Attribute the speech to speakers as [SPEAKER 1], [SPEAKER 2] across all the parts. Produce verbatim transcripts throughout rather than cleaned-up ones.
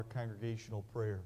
[SPEAKER 1] Congregational prayer.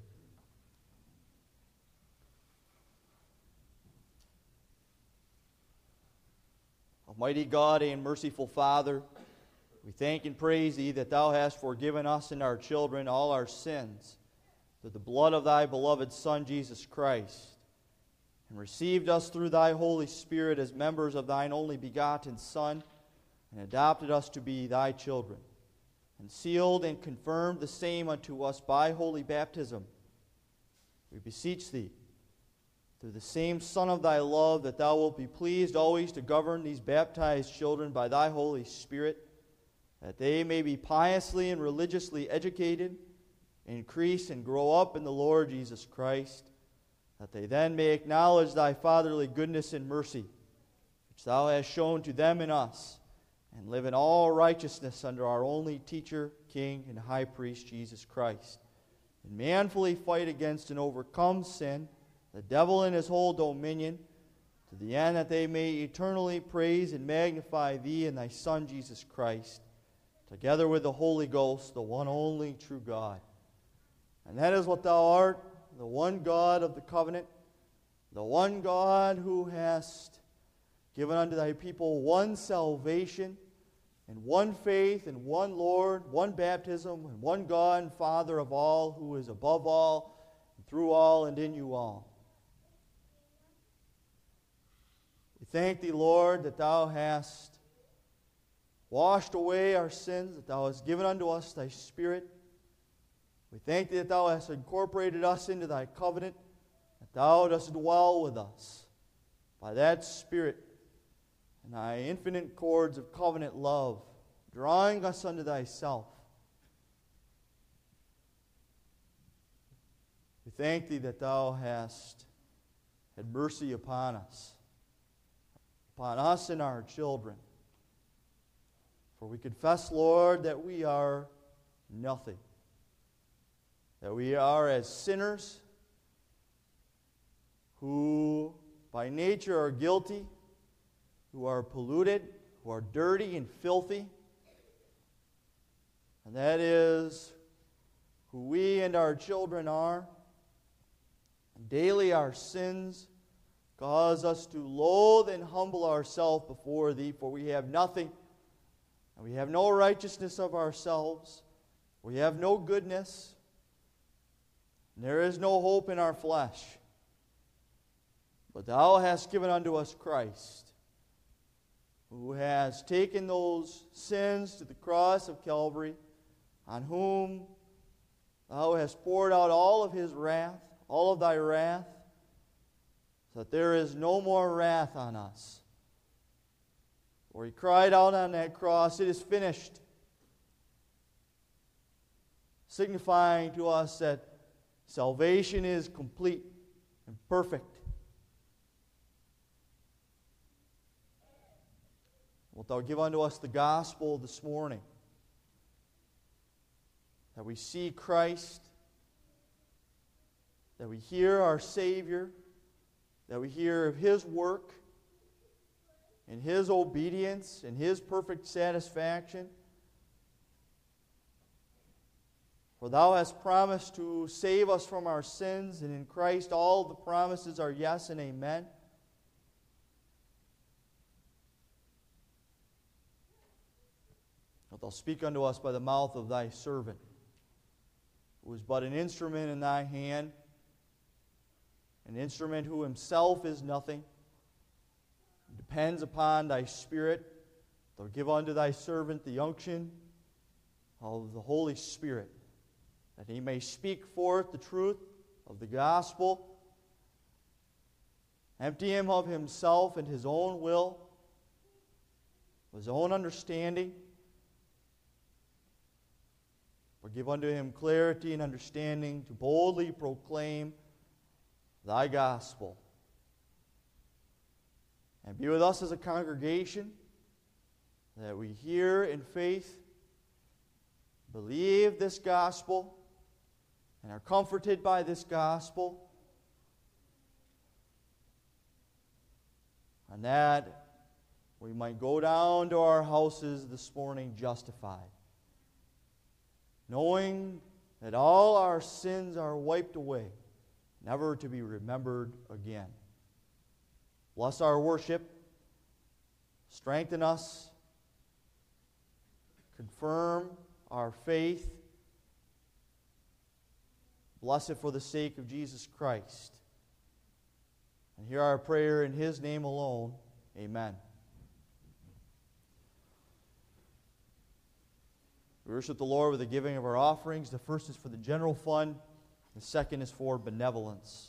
[SPEAKER 1] Almighty God and merciful Father, we thank and praise Thee that Thou hast forgiven us and our children all our sins through the blood of Thy beloved Son, Jesus Christ, and received us through Thy Holy Spirit as members of Thine only begotten Son, and adopted us to be Thy children, and sealed and confirmed the same unto us by holy baptism. We beseech Thee, through the same Son of Thy love, that Thou wilt be pleased always to govern these baptized children by Thy Holy Spirit, that they may be piously and religiously educated, increase and grow up in the Lord Jesus Christ, that they then may acknowledge Thy fatherly goodness and mercy, which Thou hast shown to them and us, and live in all righteousness under our only teacher, King, and High Priest, Jesus Christ, and manfully fight against and overcome sin, the devil and his whole dominion, to the end that they may eternally praise and magnify Thee and Thy Son, Jesus Christ, together with the Holy Ghost, the one only true God. And that is what Thou art, the one God of the covenant, the one God who hast given unto Thy people one salvation, and one faith, and one Lord, one baptism, and one God and Father of all, who is above all, and through all, and in you all. We thank Thee, Lord, that Thou hast washed away our sins, that Thou hast given unto us Thy Spirit. We thank Thee that Thou hast incorporated us into Thy covenant, that Thou dost dwell with us by that Spirit, and Thy infinite cords of covenant love, drawing us unto Thyself. We thank Thee that Thou hast had mercy upon us, upon us and our children. For we confess, Lord, that we are nothing, that we are as sinners who by nature are guilty, who are polluted, who are dirty and filthy. And that is who we and our children are. And daily our sins cause us to loathe and humble ourselves before Thee, for we have nothing, and we have no righteousness of ourselves. We have no goodness, and there is no hope in our flesh. But Thou hast given unto us Christ, who has taken those sins to the cross of Calvary, on whom Thou hast poured out all of His wrath, all of Thy wrath, so that there is no more wrath on us. For He cried out on that cross, "It is finished," signifying to us that salvation is complete and perfect. Wilt Thou give unto us the gospel this morning, that we see Christ, that we hear our Savior, that we hear of His work and His obedience and His perfect satisfaction. For Thou hast promised to save us from our sins, and in Christ all the promises are yes and amen. Wilt Thou speak unto us by the mouth of Thy servant, who is but an instrument in Thy hand, an instrument who himself is nothing, depends upon Thy Spirit. Thou give unto Thy servant the unction of the Holy Spirit, that he may speak forth the truth of the gospel, empty him of himself and his own will, his own understanding, but give unto him clarity and understanding to boldly proclaim Thy gospel. And be with us as a congregation, that we hear in faith, believe this gospel, and are comforted by this gospel, and that we might go down to our houses this morning justified, knowing that all our sins are wiped away, never to be remembered again. Bless our worship. Strengthen us. Confirm our faith. Bless it for the sake of Jesus Christ. And hear our prayer in His name alone. Amen. We worship the Lord with the giving of our offerings. The first is for the general fund. The second is for benevolence.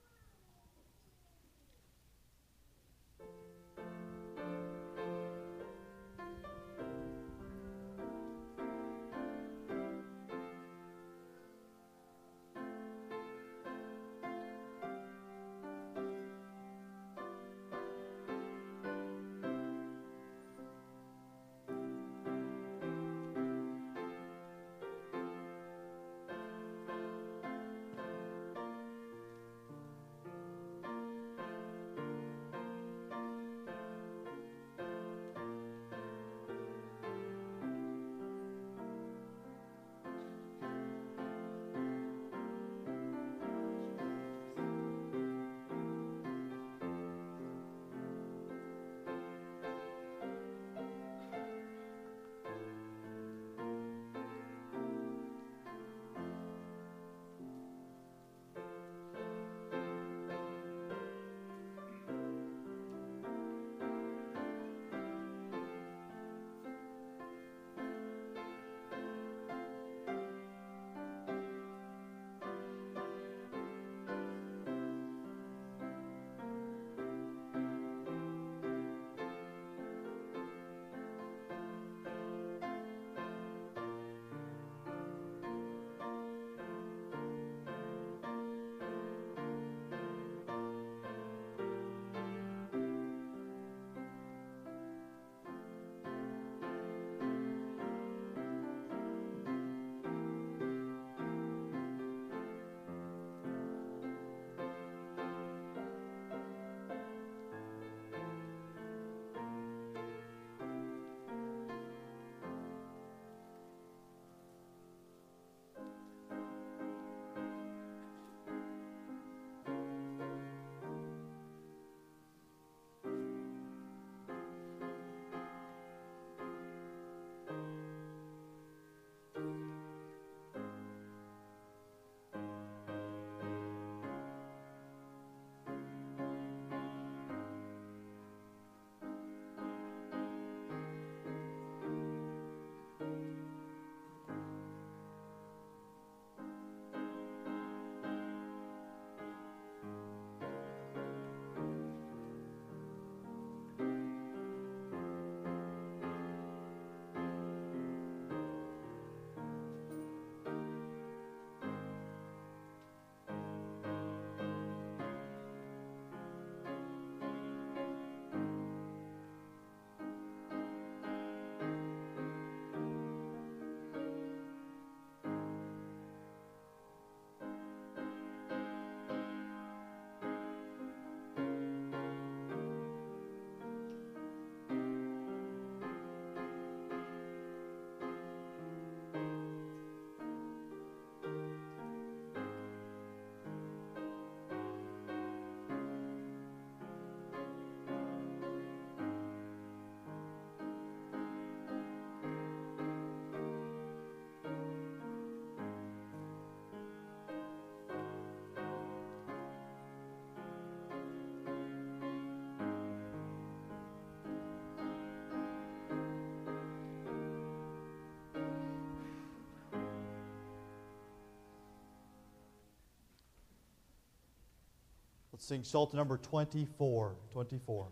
[SPEAKER 1] Let's sing Psalter number twenty-four. twenty-four.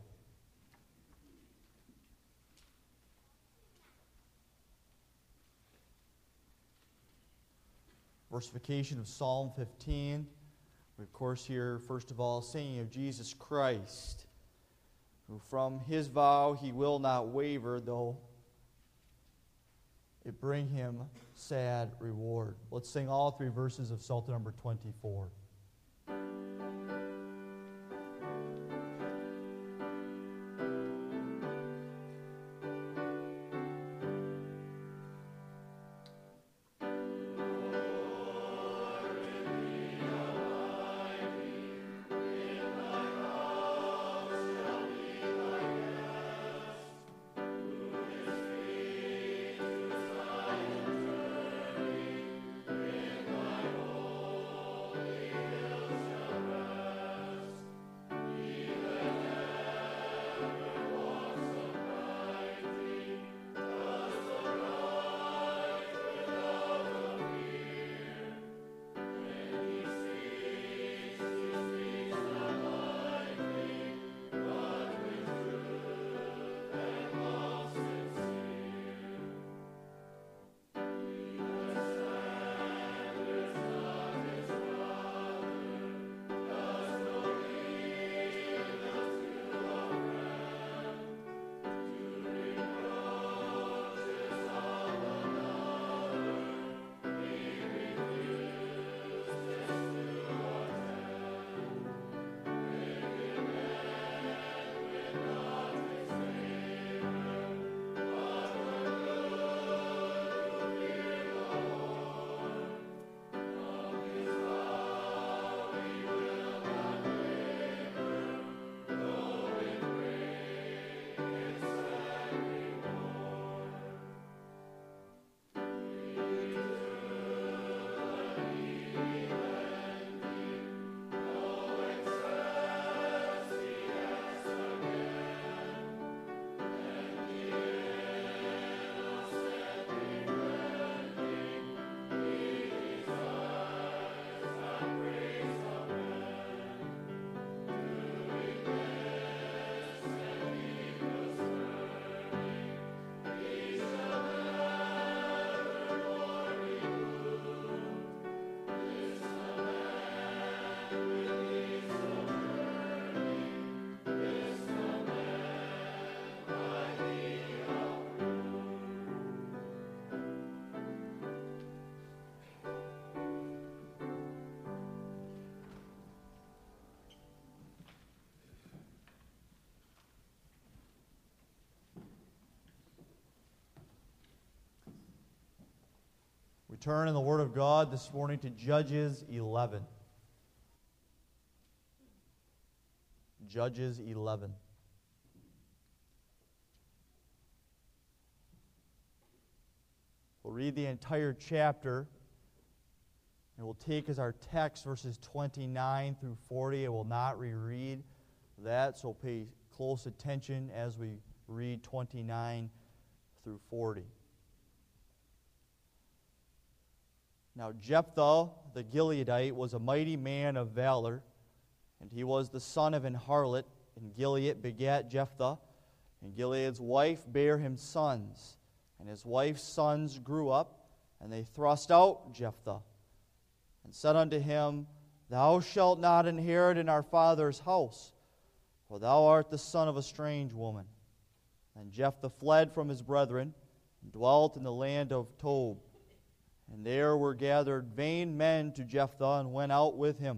[SPEAKER 1] Versification of Psalm fifteen. We, of course, hear, first of all, singing of Jesus Christ, who from His vow He will not waver, though it bring Him sad reward. Let's sing all three verses of Psalter number twenty-four. turn in the Word of God this morning to Judges eleven. Judges eleven. We'll read the entire chapter, and we'll take as our text verses twenty-nine through forty. I will not reread that, so pay close attention as we read twenty-nine through forty. Now Jephthah the Gileadite was a mighty man of valor, and he was the son of an harlot, and Gilead begat Jephthah, and Gilead's wife bare him sons. And his wife's sons grew up, and they thrust out Jephthah, and said unto him, Thou shalt not inherit in our father's house, for thou art the son of a strange woman. And Jephthah fled from his brethren, and dwelt in the land of Tob. And there were gathered vain men to Jephthah, and went out with him.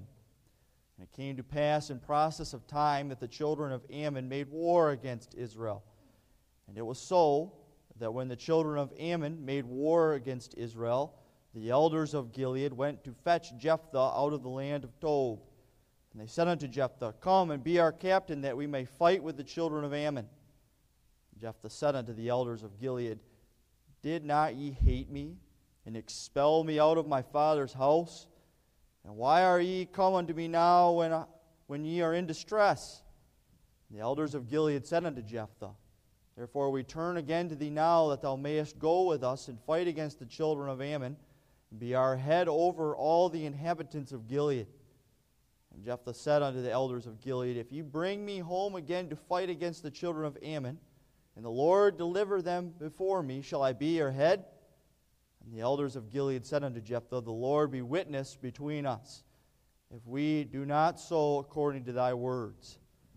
[SPEAKER 1] And it came to pass in process of time that the children of Ammon made war against Israel. And it was so, that when the children of Ammon made war against Israel, the elders of Gilead went to fetch Jephthah out of the land of Tob. And they said unto Jephthah, Come and be our captain, that we may fight with the children of Ammon. And Jephthah said unto the elders of Gilead, Did not ye hate me, and expel me out of my father's house? And why are ye come unto me now when, I, when ye are in distress? And the elders of Gilead said unto Jephthah, Therefore we turn again to thee now, that thou mayest go with us and fight against the children of Ammon, and be our head over all the inhabitants of Gilead. And Jephthah said unto the elders of Gilead, If ye bring me home again to fight against the children of Ammon, and the Lord deliver them before me, shall I be your head? And the elders of Gilead said unto Jephthah, The Lord be witness between us, if we do not so according to thy words.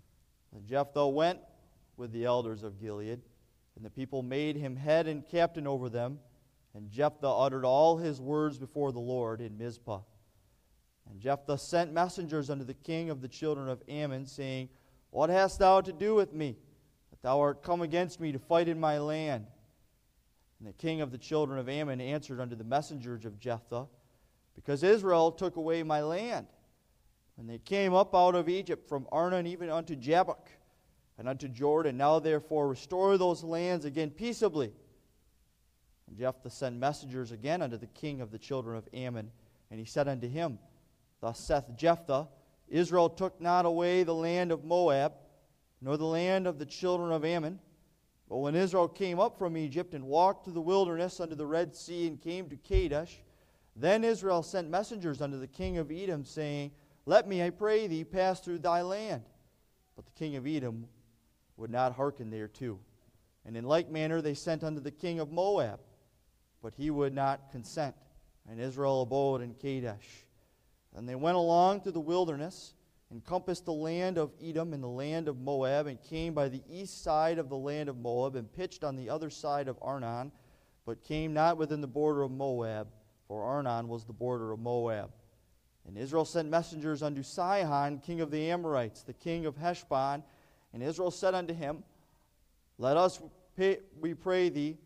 [SPEAKER 1] And Jephthah went with the elders of Gilead, and the people made him head and captain over them. And Jephthah uttered all his words before the Lord in Mizpah. And Jephthah sent messengers unto the king of the children of Ammon, saying, What hast thou to do with me, that thou art come against me to fight in my land? And the king of the children of Ammon answered unto the messengers of Jephthah, Because Israel took away my land. And they came up out of Egypt from Arnon even unto Jabbok, and unto Jordan. Now therefore restore those lands again peaceably. And Jephthah sent messengers again unto the king of the children of Ammon, and he said unto him, Thus saith Jephthah, Israel took not away the land of Moab, nor the land of the children of Ammon. But when Israel came up from Egypt, and walked through the wilderness unto the Red Sea, and came to Kadesh, then Israel sent messengers unto the king of Edom, saying, Let me, I pray thee, pass through thy land. But the king of Edom would not hearken thereto. And in like manner they sent unto the king of Moab, but he would not consent. And Israel abode in Kadesh. And they went along through the wilderness, and compassed the land of Edom and the land of Moab, and came by the east side of the land of Moab, and pitched on the other side of Arnon, but came not within the border of Moab, for Arnon was the border of Moab. And Israel sent messengers unto Sihon, king of the Amorites, the king of Heshbon. And Israel said unto him, Let us, pay, we pray thee,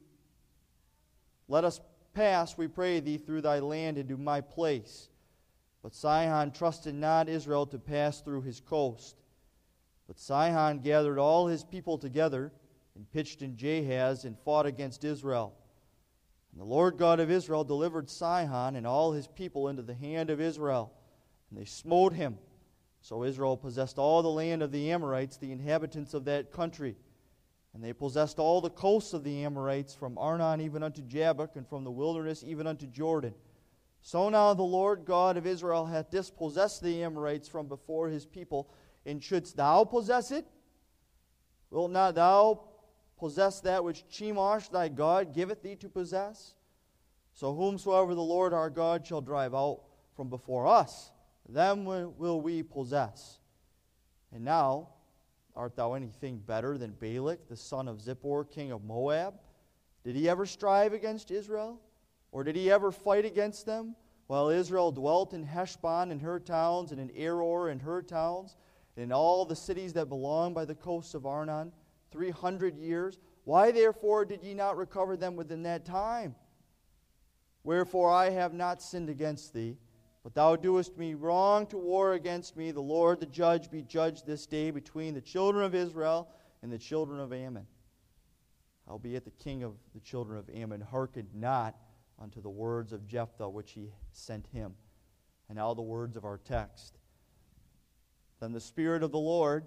[SPEAKER 1] let us pass, we pray thee, through thy land into my place. But Sihon trusted not Israel to pass through his coast. But Sihon gathered all his people together, and pitched in Jahaz, and fought against Israel. And the Lord God of Israel delivered Sihon and all his people into the hand of Israel, and they smote him. So Israel possessed all the land of the Amorites, the inhabitants of that country. And they possessed all the coasts of the Amorites, from Arnon even unto Jabbok, and from the wilderness even unto Jordan. So now the Lord God of Israel hath dispossessed the Amorites from before his people. And shouldst thou possess it? Wilt not thou possess that which Chemosh thy God giveth thee to possess? So whomsoever the Lord our God shall drive out from before us, them will we possess. And now, art thou anything better than Balak, the son of Zippor, king of Moab? Did he ever strive against Israel? Or did he ever fight against them? While Israel dwelt in Heshbon and her towns, and in Aroer and her towns, and in all the cities that belong by the coasts of Arnon, three hundred years. Why therefore did ye not recover them within that time? Wherefore I have not sinned against thee, but thou doest me wrong to war against me. The Lord the judge be judged this day between the children of Israel and the children of Ammon. Howbeit the king of the children of Ammon hearkened not unto the words of Jephthah which he sent him. And now the words of our text. Then the Spirit of the Lord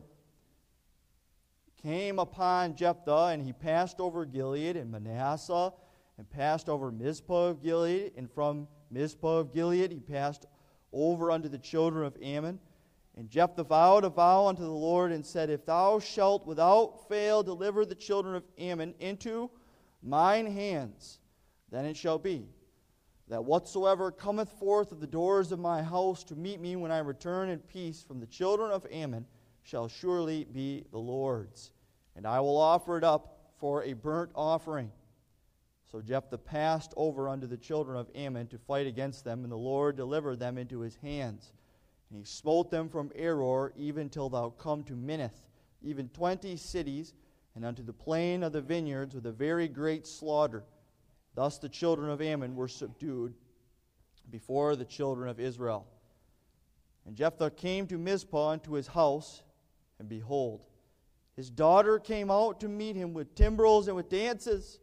[SPEAKER 1] came upon Jephthah, and he passed over Gilead and Manasseh, and passed over Mizpah of Gilead, and from Mizpah of Gilead he passed over unto the children of Ammon. And Jephthah vowed a vow unto the Lord, and said, If thou shalt without fail deliver the children of Ammon into mine hands, then it shall be, that whatsoever cometh forth of the doors of my house to meet me when I return in peace from the children of Ammon shall surely be the Lord's, and I will offer it up for a burnt offering. So Jephthah passed over unto the children of Ammon to fight against them, and the Lord delivered them into his hands. And he smote them from Aroer even till thou come to Minnith, even twenty cities, and unto the plain of the vineyards with a very great slaughter. Thus the children of Ammon were subdued before the children of Israel. And Jephthah came to Mizpah unto his house, and behold, his daughter came out to meet him with timbrels and with dances.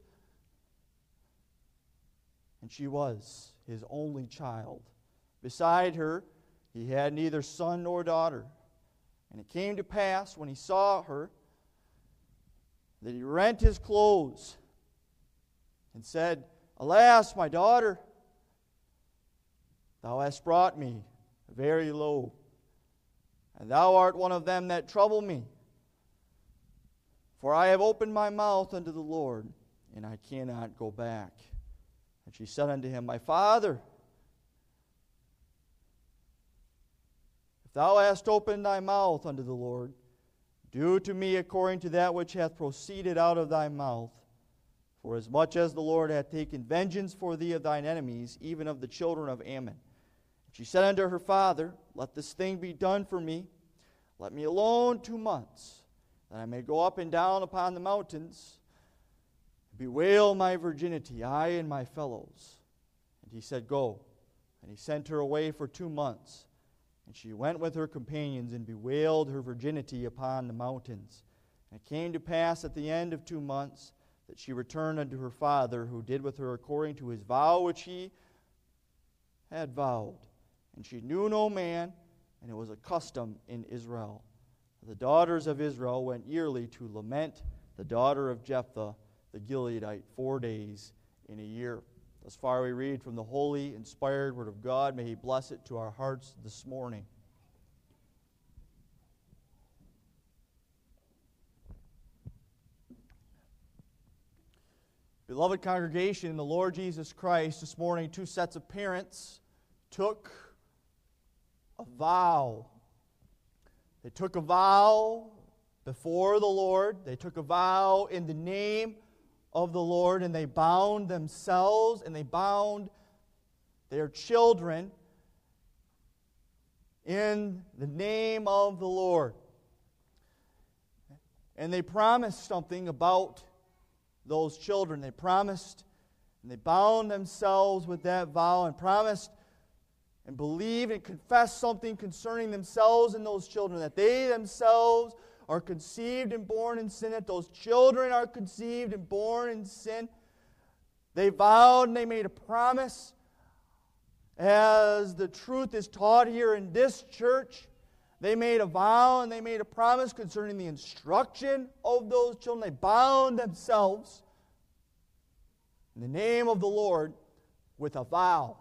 [SPEAKER 1] And she was his only child. Beside her he had neither son nor daughter. And it came to pass, when he saw her, that he rent his clothes, and said, Alas, my daughter, thou hast brought me very low, and thou art one of them that trouble me. For I have opened my mouth unto the Lord, and I cannot go back. And she said unto him, My father, if thou hast opened thy mouth unto the Lord, do to me according to that which hath proceeded out of thy mouth. For as much as the Lord hath taken vengeance for thee of thine enemies, even of the children of Ammon. She said unto her father, Let this thing be done for me. Let me alone two months, that I may go up and down upon the mountains, bewail my virginity, I and my fellows. And he said, Go. And he sent her away for two months. And she went with her companions and bewailed her virginity upon the mountains. And it came to pass at the end of two months that she returned unto her father, who did with her according to his vow which he had vowed. And she knew no man, and it was a custom in Israel. The daughters of Israel went yearly to lament the daughter of Jephthah, the Gileadite, four days in a year. Thus far we read from the holy, inspired Word of God. May He bless it to our hearts this morning. Beloved congregation in the Lord Jesus Christ, this morning two sets of parents took a vow. They took a vow before the Lord. They took a vow in the name of the Lord, and they bound themselves and they bound their children in the name of the Lord. And they promised something about those children. They promised and they bound themselves with that vow and promised and believed and confessed something concerning themselves and those children, that they themselves are conceived and born in sin, that those children are conceived and born in sin. They vowed and they made a promise, as the truth is taught here in this church. They made a vow and they made a promise concerning the instruction of those children. They bound themselves in the name of the Lord with a vow.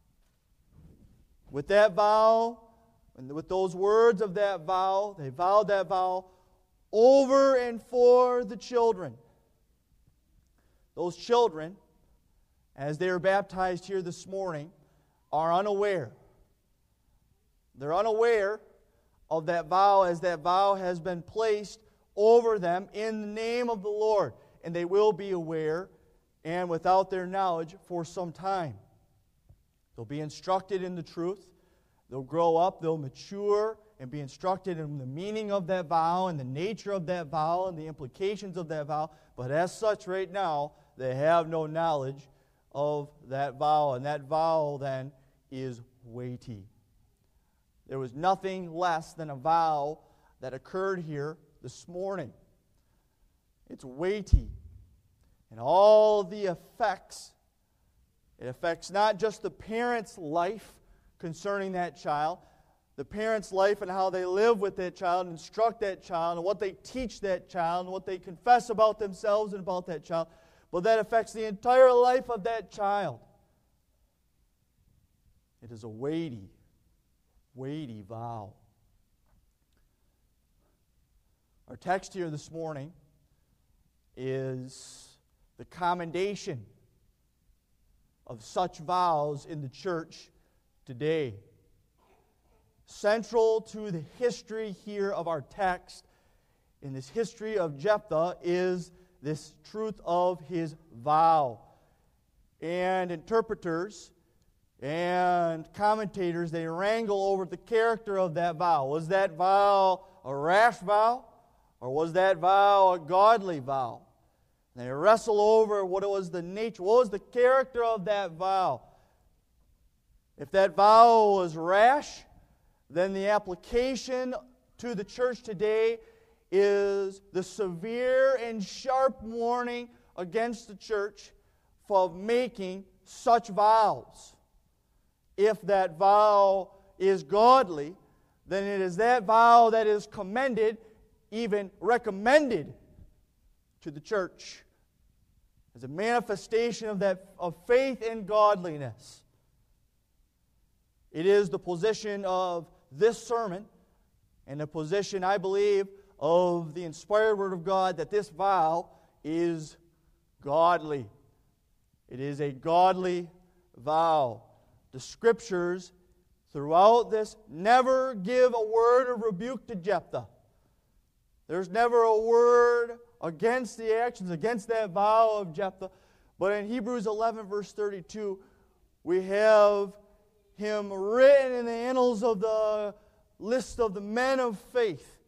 [SPEAKER 1] With that vow, and with those words of that vow, they vowed that vow over and for the children. Those children, as they are baptized here this morning, are unaware. They're unaware of that vow, as that vow has been placed over them in the name of the Lord. And they will be aware and without their knowledge for some time. They'll be instructed in the truth. They'll grow up, they'll mature, and be instructed in the meaning of that vow and the nature of that vow and the implications of that vow. But as such, right now, they have no knowledge of that vow, and that vow then is weighty. There was nothing less than a vow that occurred here this morning. It's weighty. And all the effects, it affects not just the parent's life concerning that child, the parent's life and how they live with that child, instruct that child, and what they teach that child, and what they confess about themselves and about that child, but that affects the entire life of that child. It is a weighty, weighty vow. Our text here this morning is the commendation of such vows in the church today. Central to the history here of our text, in this history of Jephthah, is this truth of his vow. And interpreters and commentators, they wrangle over the character of that vow. Was that vow a rash vow? Or was that vow a godly vow? And they wrestle over what it was the nature, what was the character of that vow. If that vow was rash, then the application to the church today is the severe and sharp warning against the church for making such vows. If that vow is godly, then it is that vow that is commended, even recommended to the church as a manifestation of that of faith and godliness. It is the position of this sermon and the position, I believe, of the inspired Word of God that this vow is godly. It is a godly vow. The Scriptures throughout this never give a word of rebuke to Jephthah. There's never a word against the actions, against that vow of Jephthah. But in Hebrews eleven, verse thirty-two, we have him written in the annals of the list of the men of faith.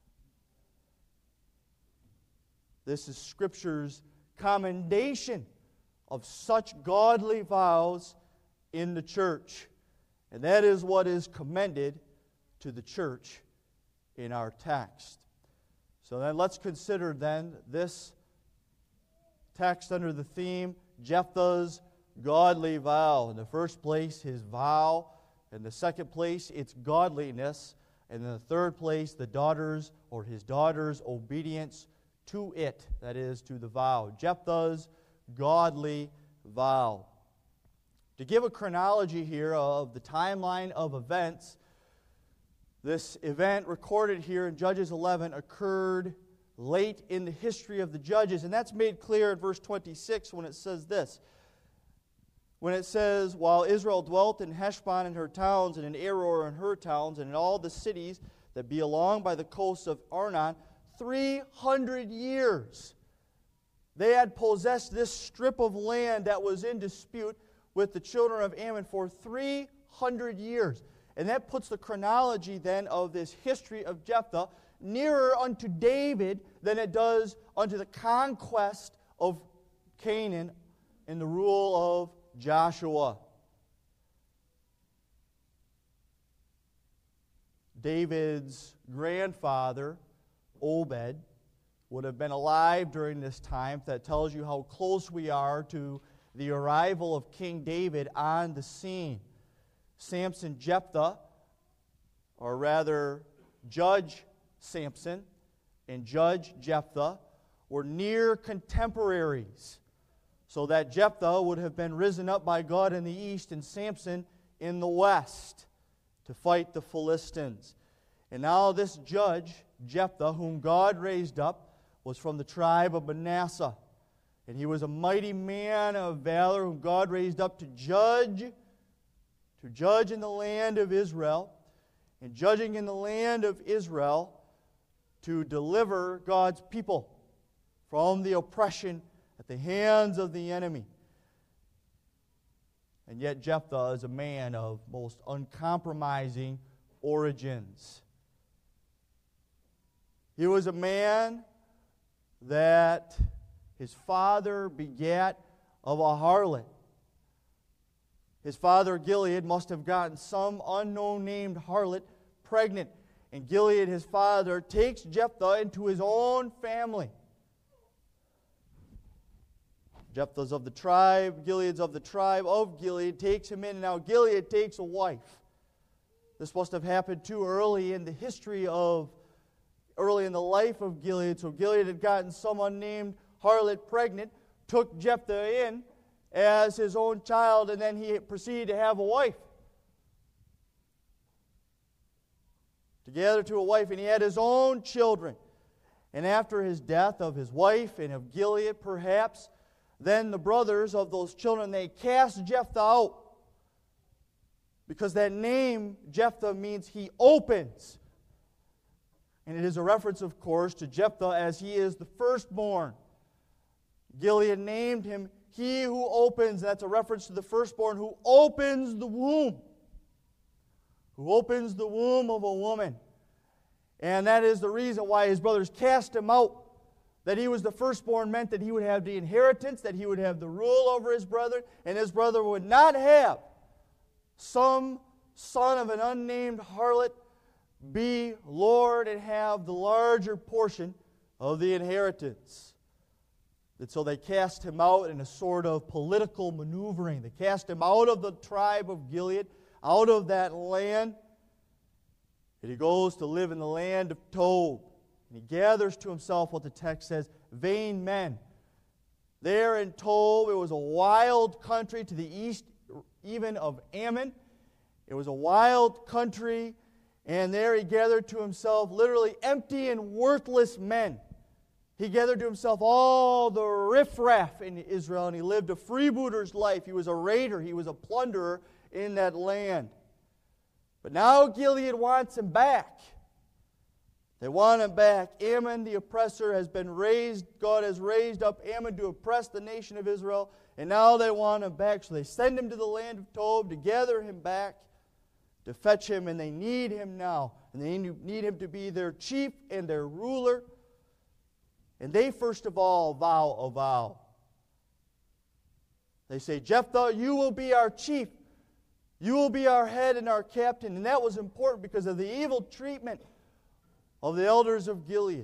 [SPEAKER 1] This is Scripture's commendation of such godly vows in the church. And that is what is commended to the church in our text. So then let's consider then this text under the theme, Jephthah's godly vow. In the first place, his vow. In the second place, its godliness. And in the third place, the daughter's or his daughter's obedience to it, that is, to the vow. Jephthah's godly vow. To give a chronology here of the timeline of events, this event recorded here in Judges eleven occurred late in the history of the judges, and that's made clear in verse twenty-six when it says this. When it says, while Israel dwelt in Heshbon and her towns, and in Aroer and her towns, and in all the cities that be along by the coasts of Arnon, three hundred years. They had possessed this strip of land that was in dispute with the children of Ammon for three hundred years. And that puts the chronology then of this history of Jephthah nearer unto David than it does unto the conquest of Canaan in the rule of Joshua. David's grandfather, Obed, would have been alive during this time. That tells you how close we are to the arrival of King David on the scene. Samson Jephthah, or rather Judge Samson and Judge Jephthah, were near contemporaries, so that Jephthah would have been risen up by God in the east and Samson in the west to fight the Philistines. And now this judge, Jephthah, whom God raised up, was from the tribe of Manasseh. And he was a mighty man of valor whom God raised up to judge, to judge in the land of Israel, and judging in the land of Israel to deliver God's people from the oppression at the hands of the enemy. And yet Jephthah is a man of most uncompromising origins. He was a man that his father begat of a harlot, His father Gilead must have gotten some unknown named harlot pregnant. And Gilead, his father, takes Jephthah into his own family. Jephthah's of the tribe, Gilead's of the tribe of Gilead, takes him in, and now Gilead takes a wife. This must have happened too early in the history of, early in the life of Gilead. So Gilead had gotten some unnamed harlot pregnant, took Jephthah in as his own child, and then he proceeded to have a wife. Together to a wife, and he had his own children. And after his death of his wife and of Gilead, perhaps, then the brothers of those children, they cast Jephthah out. Because that name, Jephthah, means he opens. And it is a reference, of course, to Jephthah as he is the firstborn. Gilead named him he who opens. That's a reference to the firstborn who opens the womb. Who opens the womb of a woman. And that is the reason why his brothers cast him out. That he was the firstborn meant that he would have the inheritance, that he would have the rule over his brother, and his brother would not have some son of an unnamed harlot be Lord and have the larger portion of the inheritance. And so they cast him out in a sort of political maneuvering. They cast him out of the tribe of Gilead, out of that land, and he goes to live in the land of Tob. And he gathers to himself what the text says, vain men. There in Tob, it was a wild country to the east even of Ammon. It was a wild country, and there he gathered to himself literally empty and worthless men. He gathered to himself all the riffraff in Israel, and he lived a freebooter's life. He was a raider. He was a plunderer in that land. But now Gilead wants him back. They want him back. Ammon, the oppressor, has been raised. God has raised up Ammon to oppress the nation of Israel. And now they want him back. So they send him to the land of Tob to gather him back, to fetch him. And they need him now. And they need him to be their chief and their ruler. And they first of all vow a vow. They say, Jephthah, you will be our chief. You will be our head and our captain. And that was important because of the evil treatment of the elders of Gilead.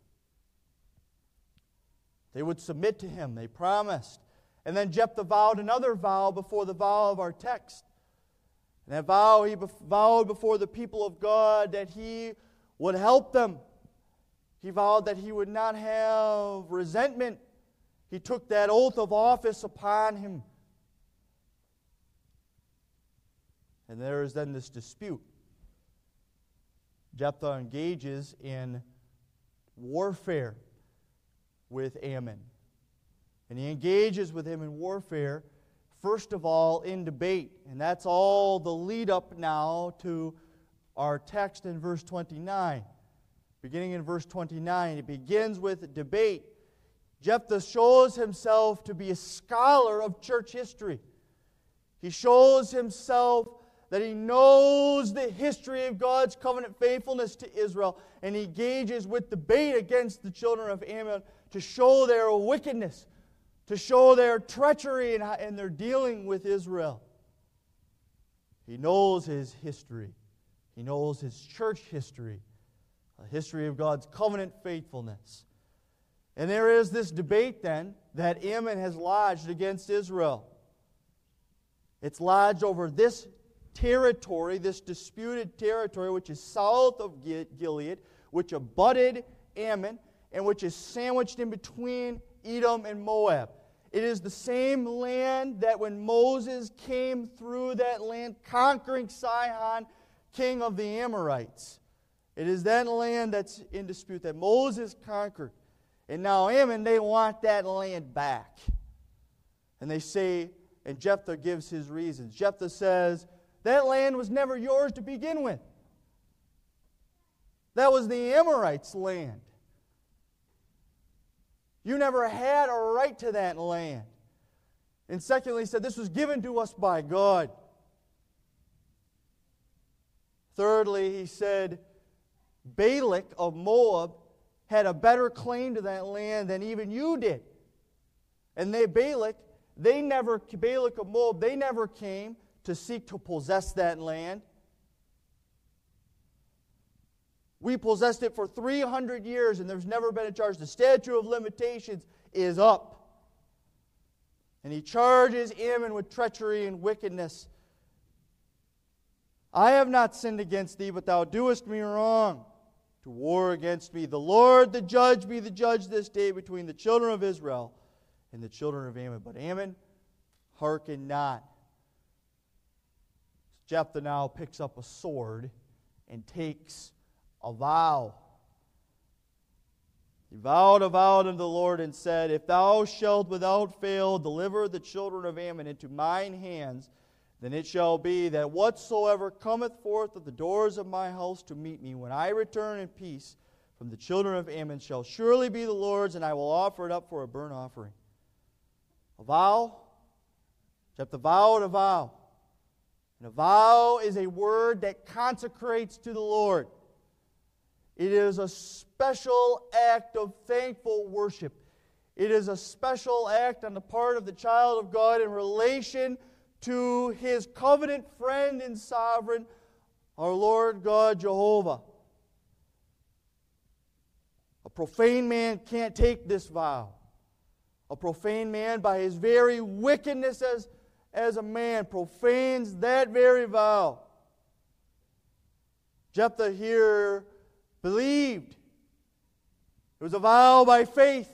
[SPEAKER 1] They would submit to him. They promised. And then Jephthah vowed another vow before the vow of our text. And that vow, he vowed before the people of God that he would help them. He vowed that he would not have resentment. He took that oath of office upon him. And there is then this dispute. Jephthah engages in warfare with Ammon. And he engages with him in warfare, first of all, in debate. And that's all the lead up now to our text in verse twenty-nine. Beginning in verse twenty-nine, it begins with debate. Jephthah shows himself to be a scholar of church history. He shows himself that he knows the history of God's covenant faithfulness to Israel, and he engages with debate against the children of Ammon to show their wickedness, to show their treachery in, in their dealing with Israel. He knows his history. He knows his church history, a history of God's covenant faithfulness. And there is this debate then that Ammon has lodged against Israel. It's lodged over this territory, this disputed territory, which is south of Gilead, which abutted Ammon, and which is sandwiched in between Edom and Moab. It is the same land that when Moses came through that land, conquering Sihon, king of the Amorites. It is that land that's in dispute, that Moses conquered. And now Ammon, they want that land back. And they say, and Jephthah gives his reasons. Jephthah says, that land was never yours to begin with. That was the Amorites' land. You never had a right to that land. And secondly, he said, this was given to us by God. Thirdly, he said, Balak of Moab had a better claim to that land than even you did. And they, Balak, they never, Balak of Moab, they never came to seek to possess that land. We possessed it for three hundred years and there's never been a charge. The statute of limitations is up. And he charges Ammon with treachery and wickedness. I have not sinned against thee, but thou doest me wrong to war against me. The Lord, the judge, be the judge this day between the children of Israel and the children of Ammon. But Ammon hearkened not. Jephthah now picks up a sword and takes a vow. He vowed a vow unto the Lord and said, If thou shalt without fail deliver the children of Ammon into mine hands, then it shall be that whatsoever cometh forth of the doors of my house to meet me, when I return in peace from the children of Ammon, shall surely be the Lord's, and I will offer it up for a burnt offering. A vow. Jephthah vowed a vow. And a vow is a word that consecrates to the Lord. It is a special act of thankful worship. It is a special act on the part of the child of God in relation to his covenant friend and sovereign, our Lord God Jehovah. A profane man can't take this vow. A profane man, by his very wickedness as, as a man, profanes that very vow. Jephthah here believed. It was a vow by faith.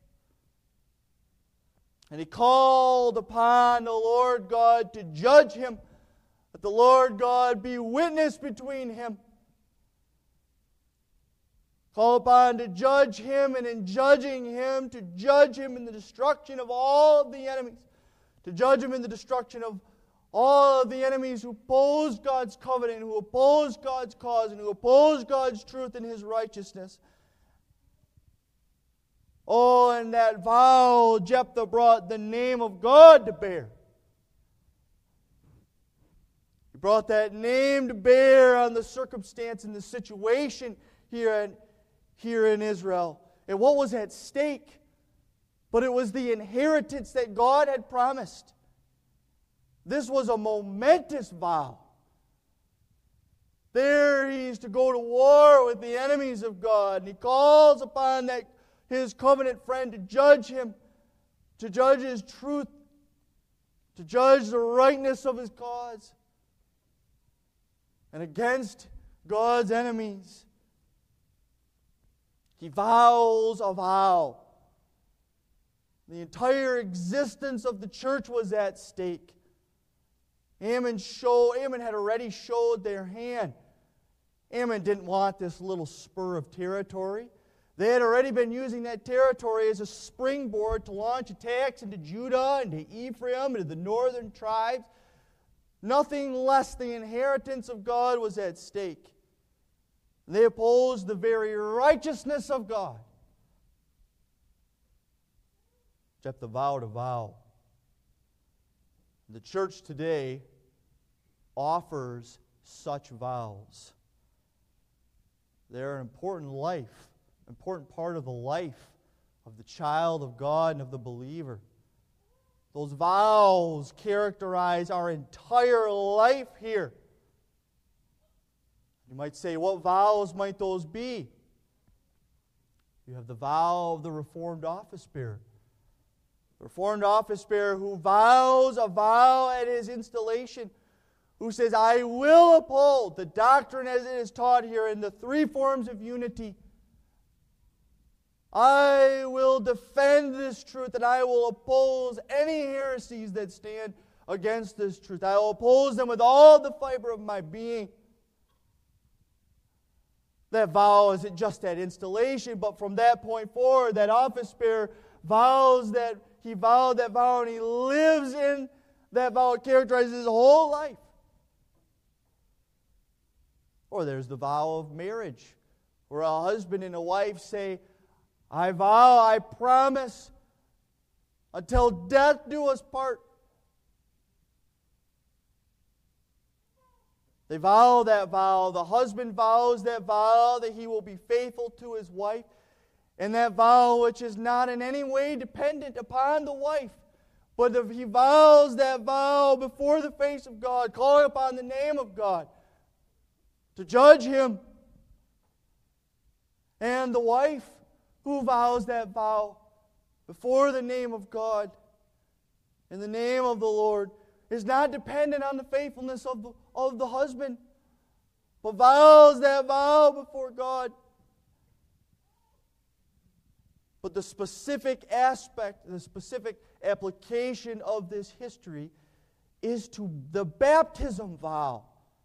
[SPEAKER 1] And he called upon the Lord God to judge him, that the Lord God be witness between him. Call upon to judge him, and in judging him, to judge him in the destruction of all of the enemies, to judge him in the destruction of all of the enemies who oppose God's covenant, who oppose God's cause, and who oppose God's truth and His righteousness. Oh, and that vow, Jephthah brought the name of God to bear. He brought that name to bear on the circumstance and the situation here in, here in Israel. And what was at stake? But it was the inheritance that God had promised. This was a momentous vow. There he is to go to war with the enemies of God. And he calls upon that his covenant friend to judge him, to judge his truth, to judge the rightness of his cause. And against God's enemies, he vows a vow. The entire existence of the church was at stake. Ammon, show, Ammon had already showed their hand. Ammon didn't want this little spur of territory. They had already been using that territory as a springboard to launch attacks into Judah, into Ephraim, into the northern tribes. Nothing less the inheritance of God was at stake. They opposed the very righteousness of God. Jephthah vowed a vow. The church today offers such vows. They're an important life, important part of the life of the child of God and of the believer. Those vows characterize our entire life here. You might say, what vows might those be? You have the vow of the Reformed office bearer. The Reformed office bearer who vows a vow at his installation, who says, I will uphold the doctrine as it is taught here in the three forms of unity. I will defend this truth, and I will oppose any heresies that stand against this truth. I will oppose them with all the fiber of my being. That vow isn't just that installation, but from that point forward, that office bearer vows that he vowed that vow, and he lives in that vow. It characterizes his whole life. Or there's the vow of marriage, where a husband and a wife say, I vow, I promise, until death do us part. They vow that vow. The husband vows that vow that he will be faithful to his wife. And that vow which is not in any way dependent upon the wife, But if he vows that vow before the face of God, calling upon the name of God to judge him, and the wife who vows that vow before the name of God, in the name of the Lord, is not dependent on the faithfulness of the, of the husband, but vows that vow before God. But the specific aspect, the specific application of this history is to the baptism vow.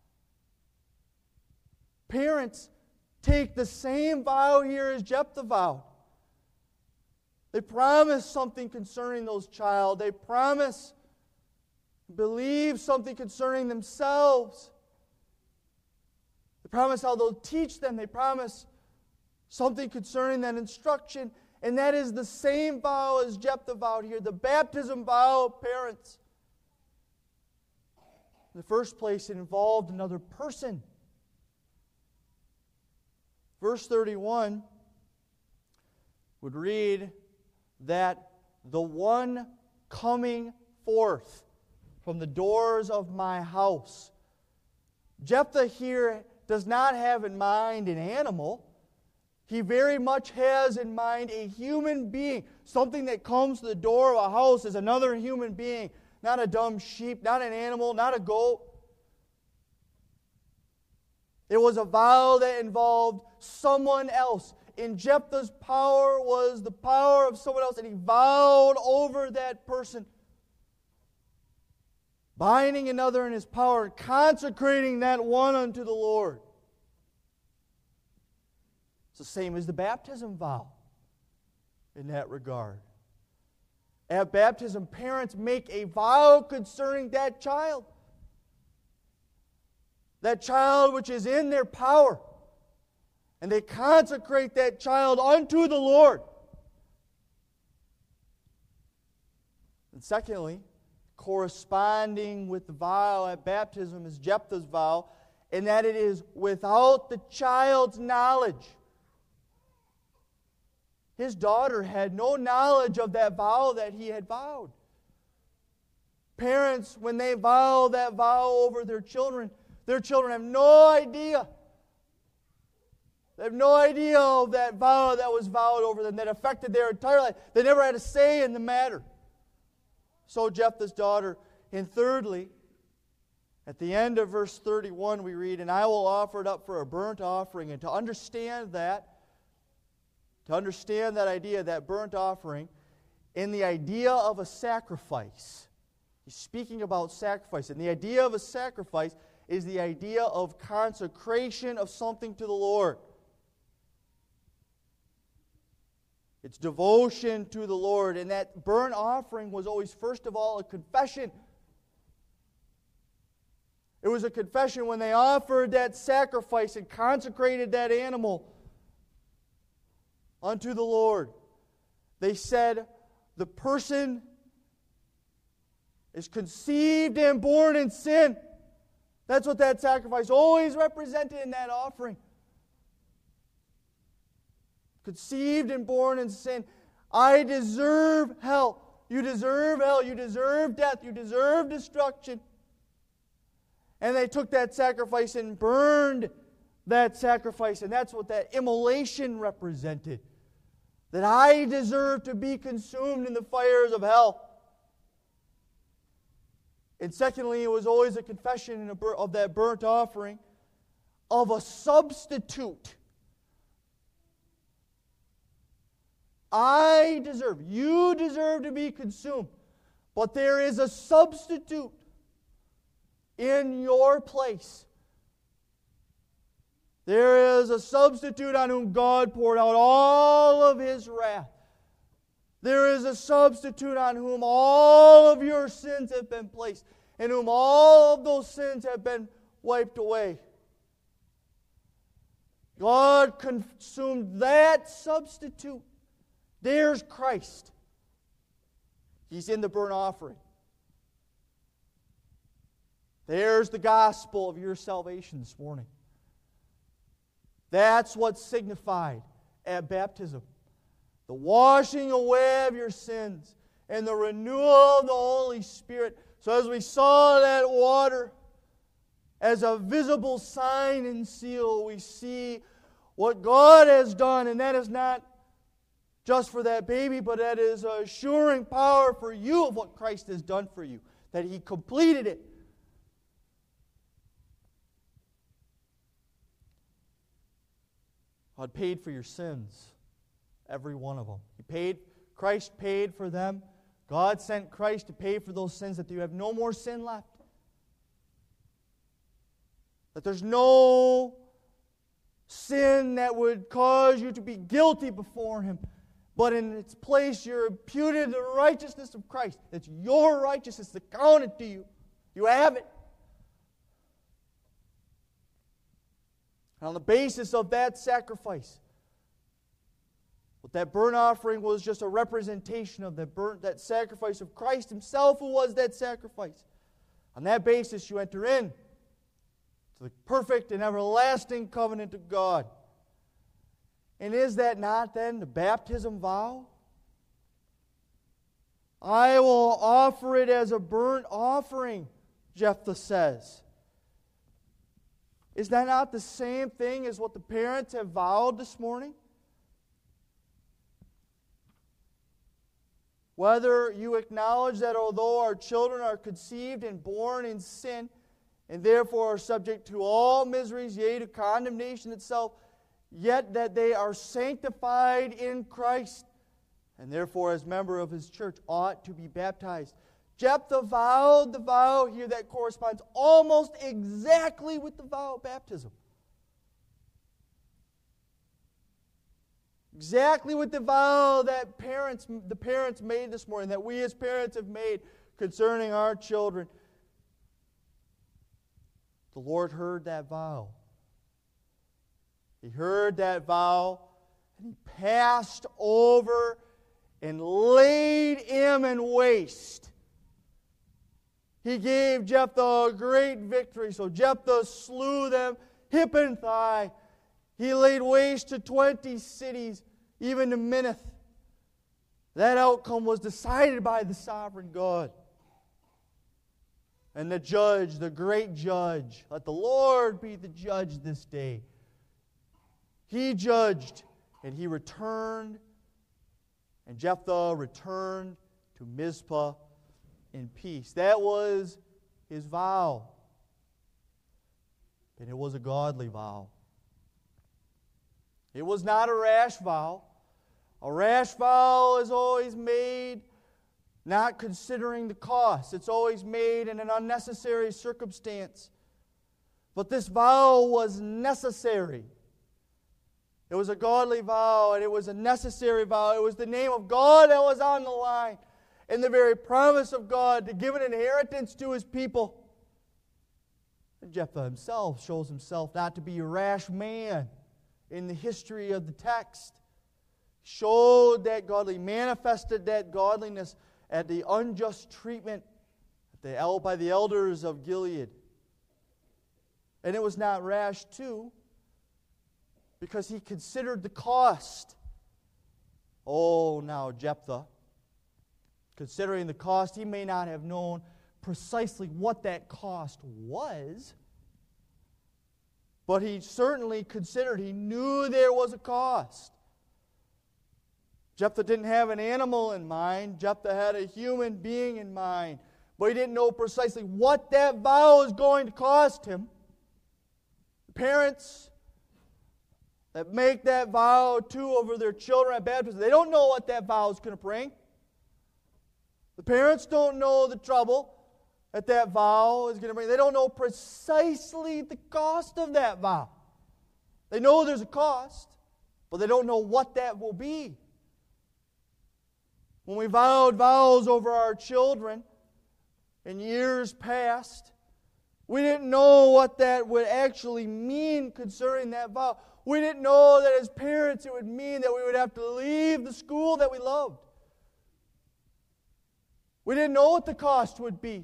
[SPEAKER 1] Parents take the same vow here as Jephthah vowed. They promise something concerning those child. They promise, believe something concerning themselves. They promise how they'll teach them. They promise something concerning that instruction. And that is the same vow as Jephthah vowed here, the baptism vow of parents. In the first place, it involved another person. Verse thirty-one would read that the one coming forth from the doors of my house. Jephthah here does not have in mind an animal. He very much has in mind a human being. Something that comes to the door of a house is another human being. Not a dumb sheep, not an animal, not a goat. It was a vow that involved someone else. In Jephthah's power was the power of someone else, and he vowed over that person, binding another in his power and consecrating that one unto the Lord. It's the same as the baptism vow in that regard. At baptism, parents make a vow concerning that child. That child which is in their power. And they consecrate that child unto the Lord. And secondly, corresponding with the vow at baptism is Jephthah's vow, in that it is without the child's knowledge. His daughter had no knowledge of that vow that he had vowed. Parents, when they vow that vow over their children, their children have no idea. They have no idea of that vow that was vowed over them, that affected their entire life. They never had a say in the matter. So Jephthah's daughter. And thirdly, at the end of verse thirty-one we read, and I will offer it up for a burnt offering. And to understand that, to understand that idea, that burnt offering, in the idea of a sacrifice. He's speaking about sacrifice. And the idea of a sacrifice is the idea of consecration of something to the Lord. It's devotion to the Lord. And that burnt offering was always, first of all, a confession. It was a confession when they offered that sacrifice and consecrated that animal unto the Lord. They said, the person is conceived and born in sin. That's what that sacrifice always represented in that offering. Conceived and born in sin. I deserve hell. You deserve hell. You deserve death. You deserve destruction. And they took that sacrifice and burned that sacrifice. And that's what that immolation represented. That I deserve to be consumed in the fires of hell. And secondly, it was always a confession of that burnt offering of a substitute. I deserve, you deserve to be consumed. But there is a substitute in your place. There is a substitute on whom God poured out all of His wrath. There is a substitute on whom all of your sins have been placed, and whom all of those sins have been wiped away. God consumed that substitute. There's Christ. He's in the burnt offering. There's the gospel of your salvation this morning. That's what's signified at baptism. The washing away of your sins and the renewal of the Holy Spirit. So as we saw that water as a visible sign and seal, we see what God has done, and that is not just for that baby, but that is assuring power for you of what Christ has done for you, that He completed it. God paid for your sins, every one of them. He paid, Christ paid for them. God sent Christ to pay for those sins, that you have no more sin left. That there's no sin that would cause you to be guilty before Him. But in its place, you're imputed the righteousness of Christ. It's your righteousness that counted to you. You have it. And on the basis of that sacrifice, what that burnt offering was just a representation of that burnt, that sacrifice of Christ Himself, who was that sacrifice. On that basis, you enter in to the perfect and everlasting covenant of God. And is that not then the baptism vow? I will offer it as a burnt offering, Jephthah says. Is that not the same thing as what the parents have vowed this morning? Whether you acknowledge that although our children are conceived and born in sin, and therefore are subject to all miseries, yea, to condemnation itself, yet that they are sanctified in Christ, and therefore as member of His church ought to be baptized. Jephthah vowed the vow here that corresponds almost exactly with the vow of baptism. Exactly with the vow that parents, the parents made this morning, that we as parents have made concerning our children. The Lord heard that vow. He heard that vow, and He passed over and laid him in waste. He gave Jephthah a great victory. So Jephthah slew them hip and thigh. He laid waste to twenty cities, even to Minnith. That outcome was decided by the sovereign God. And the judge, the great judge, let the Lord be the judge this day. He judged, and he returned, and Jephthah returned to Mizpah in peace. That was his vow. And it was a godly vow. It was not a rash vow. A rash vow is always made not considering the cost. It's always made in an unnecessary circumstance. But this vow was necessary. It was a godly vow, and it was a necessary vow. It was the name of God that was on the line, and the very promise of God to give an inheritance to His people. And Jephthah himself shows himself not to be a rash man in the history of the text. Showed that godly, manifested that godliness at the unjust treatment by the elders of Gilead. And it was not rash, too, because he considered the cost. Oh, now Jephthah, considering the cost, he may not have known precisely what that cost was, but he certainly considered, he knew there was a cost. Jephthah didn't have an animal in mind. Jephthah had a human being in mind. But he didn't know precisely what that vow was going to cost him. Parents that make that vow too over their children at baptism, they don't know what that vow is going to bring. The parents don't know the trouble that that vow is going to bring. They don't know precisely the cost of that vow. They know there's a cost, but they don't know what that will be. When we vowed vows over our children in years past, we didn't know what that would actually mean concerning that vow. We didn't know that as parents it would mean that we would have to leave the school that we loved. We didn't know what the cost would be.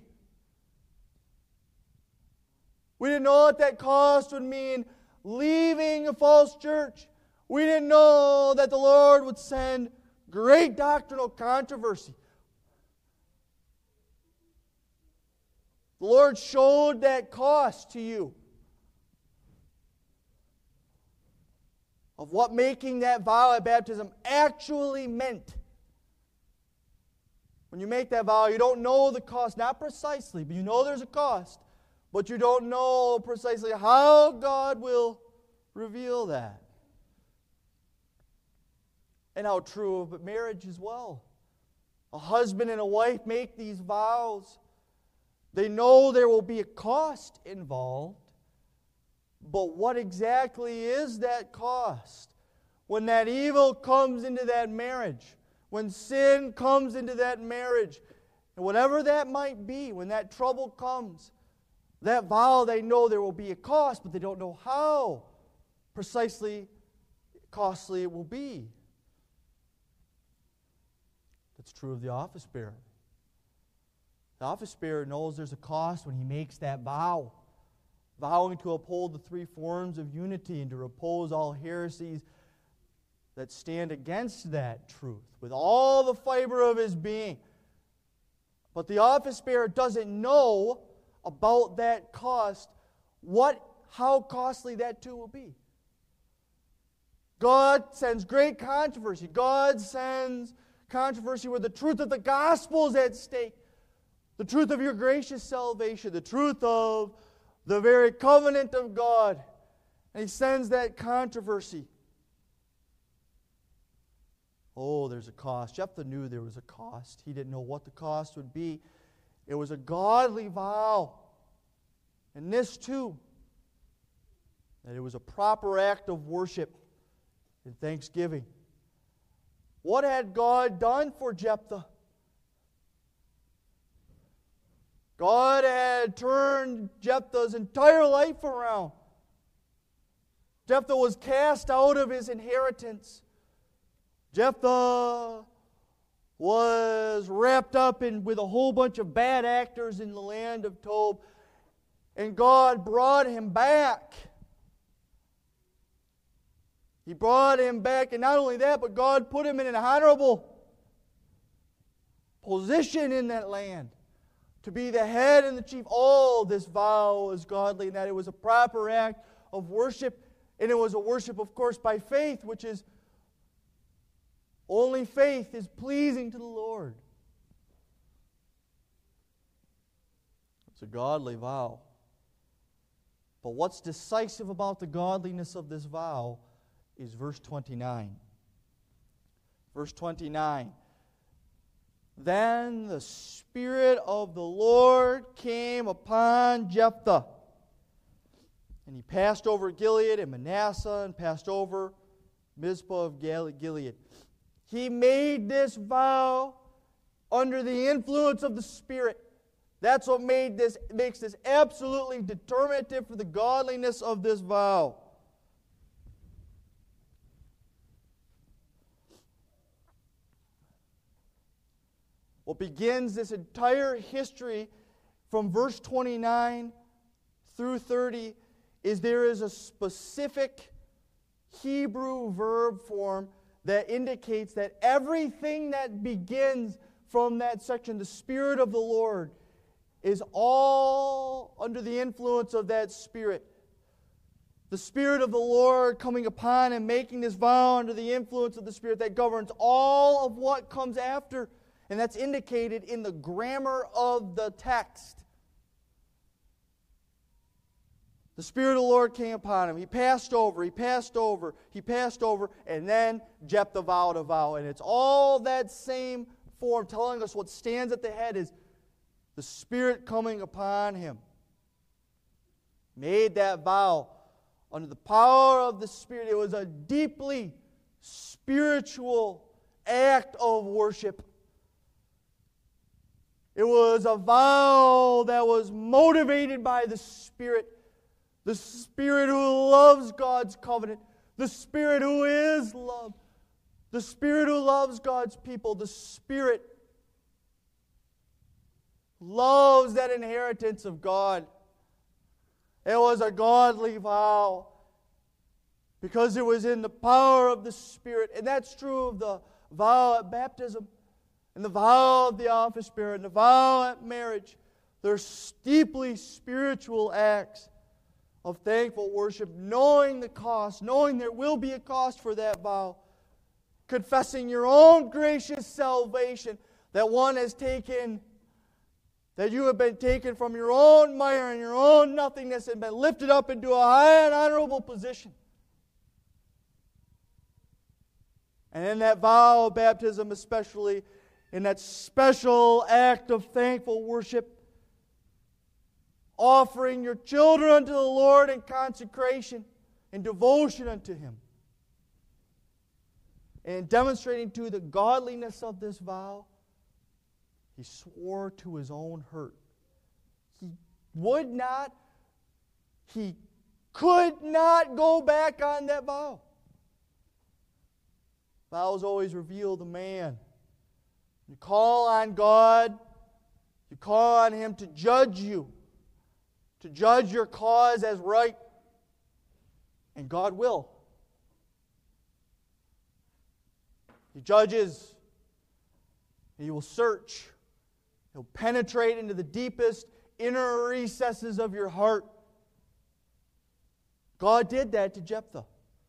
[SPEAKER 1] We didn't know what that cost would mean leaving a false church. We didn't know that the Lord would send great doctrinal controversy. The Lord showed that cost to you of what making that vow at baptism actually meant. When you make that vow, you don't know the cost, not precisely, but you know there's a cost, but you don't know precisely how God will reveal that. And how true of marriage as well. A husband and a wife make these vows. They know there will be a cost involved. But what exactly is that cost? When that evil comes into that marriage, when sin comes into that marriage, and whatever that might be, when that trouble comes, that vow, they know there will be a cost, but they don't know how precisely costly it will be. That's true of the office bearer. The office bearer knows there's a cost when he makes that vow, vowing to uphold the three forms of unity and to oppose all heresies that stand against that truth with all the fiber of his being. But the office bearer doesn't know about that cost, what, how costly that too will be. God sends great controversy. God sends controversy where the truth of the gospel is at stake. The truth of your gracious salvation. The truth of the very covenant of God. And He sends that controversy. Oh, there's a cost. Jephthah knew there was a cost. He didn't know what the cost would be. It was a godly vow. And this too, that it was a proper act of worship and thanksgiving. What had God done for Jephthah? God had turned Jephthah's entire life around. Jephthah was cast out of his inheritance. Jephthah was wrapped up in with a whole bunch of bad actors in the land of Tob. And God brought him back. He brought him back, and not only that, but God put him in an honorable position in that land to be the head and the chief. All this vow was godly, and that it was a proper act of worship, and it was a worship, of course, by faith, which is only faith is pleasing to the Lord. It's a godly vow. But what's decisive about the godliness of this vow is verse twenty-nine. Verse twenty-nine. Then the Spirit of the Lord came upon Jephthah, and he passed over Gilead and Manasseh, and passed over Mizpah of Gilead. He made this vow under the influence of the Spirit. That's what made this, makes this absolutely determinative for the godliness of this vow. What begins this entire history from verse twenty-nine through thirty is there is a specific Hebrew verb form that indicates that everything that begins from that section, the Spirit of the Lord, is all under the influence of that Spirit. The Spirit of the Lord coming upon and making this vow under the influence of the Spirit that governs all of what comes after. And that's indicated in the grammar of the text. The Spirit of the Lord came upon him. He passed over, he passed over, he passed over, and then Jephthah vowed a vow. And it's all that same form telling us what stands at the head is the Spirit coming upon him. Made that vow under the power of the Spirit. It was a deeply spiritual act of worship. It was a vow that was motivated by the Spirit. The Spirit who loves God's covenant. The Spirit who is love. The Spirit who loves God's people. The Spirit loves that inheritance of God. It was a godly vow because it was in the power of the Spirit. And that's true of the vow at baptism and the vow of the office bearer and the vow at marriage. They're deeply spiritual acts of thankful worship, knowing the cost, knowing there will be a cost for that vow, confessing your own gracious salvation, that one has taken, that you have been taken from your own mire and your own nothingness and been lifted up into a high and honorable position. And in that vow of baptism, especially in that special act of thankful worship, offering your children unto the Lord in consecration and devotion unto Him, and demonstrating to the godliness of this vow, he swore to his own hurt. He would not, he could not go back on that vow. Vows always reveal the man. You call on God, you call on Him to judge you, to judge your cause as right, and God will. He judges, He will search, He'll penetrate into the deepest inner recesses of your heart. God did that to Jephthah.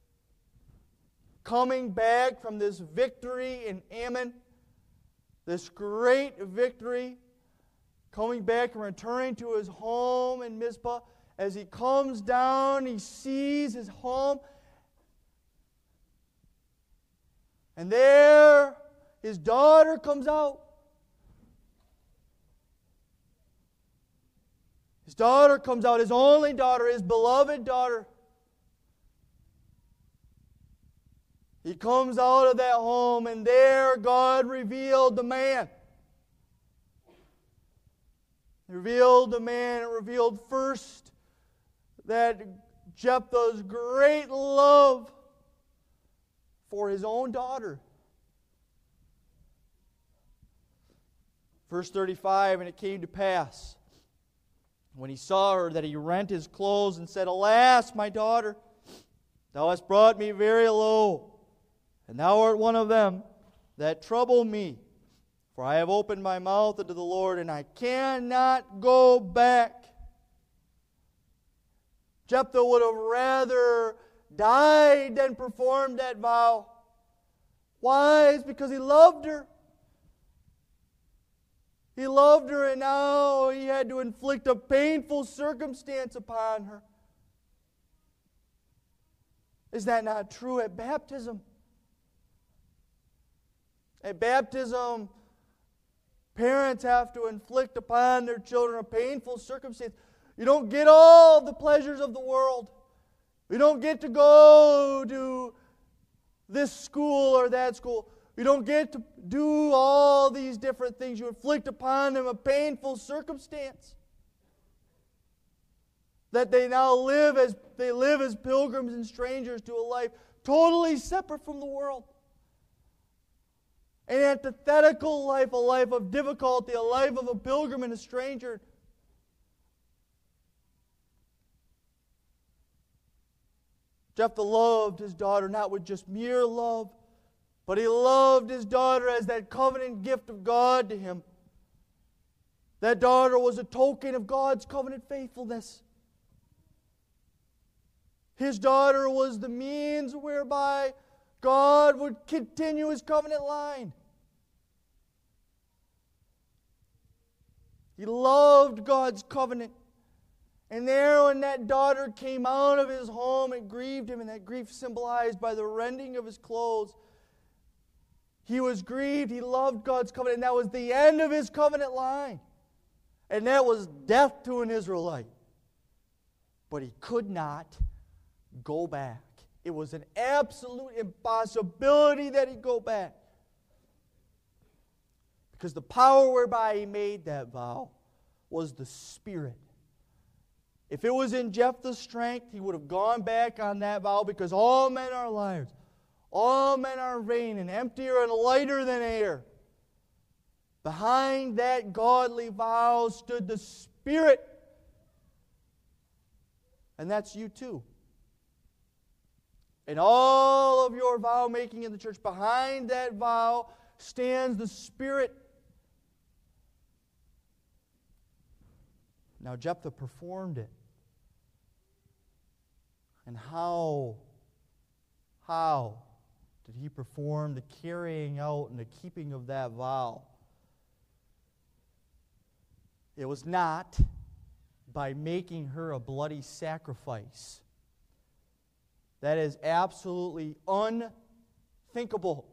[SPEAKER 1] Coming back from this victory in Ammon, this great victory, coming back and returning to his home in Mizpah, as he comes down, he sees his home, and there his daughter comes out. His daughter comes out, his only daughter, his beloved daughter. He comes out of that home, and there God revealed the man. He revealed the man, and revealed first that Jephthah's great love for his own daughter. Verse thirty-five, and it came to pass, when he saw her, that he rent his clothes and said, Alas, my daughter, thou hast brought me very low, and thou art one of them that trouble me. For I have opened my mouth unto the Lord, and I cannot go back. Jephthah would have rather died than performed that vow. Why? It's because he loved her. He loved her, and now he had to inflict a painful circumstance upon her. Is that not true at baptism? At baptism, parents have to inflict upon their children a painful circumstance. You don't get all the pleasures of the world. You don't get to go to this school or that school. You don't get to do all these different things. You inflict upon them a painful circumstance. That they now live as they live as pilgrims and strangers to a life totally separate from the world. An antithetical life, a life of difficulty, a life of a pilgrim and a stranger. Jephthah loved his daughter not with just mere love, but he loved his daughter as that covenant gift of God to him. That daughter was a token of God's covenant faithfulness. His daughter was the means whereby God would continue His covenant line. He loved God's covenant. And there when that daughter came out of his home, it grieved him, and that grief symbolized by the rending of his clothes. He was grieved. He loved God's covenant, and that was the end of his covenant line. And that was death to an Israelite. But he could not go back. It was an absolute impossibility that he go back. Because the power whereby he made that vow was the Spirit. If it was in Jephthah's strength, he would have gone back on that vow, because all men are liars. All men are vain and emptier and lighter than air. Behind that godly vow stood the Spirit. And that's you too. In all of your vow making in the church, behind that vow stands the Spirit. Now Jephthah performed it. And how, how did he perform the carrying out and the keeping of that vow? It was not by making her a bloody sacrifice. That is absolutely unthinkable.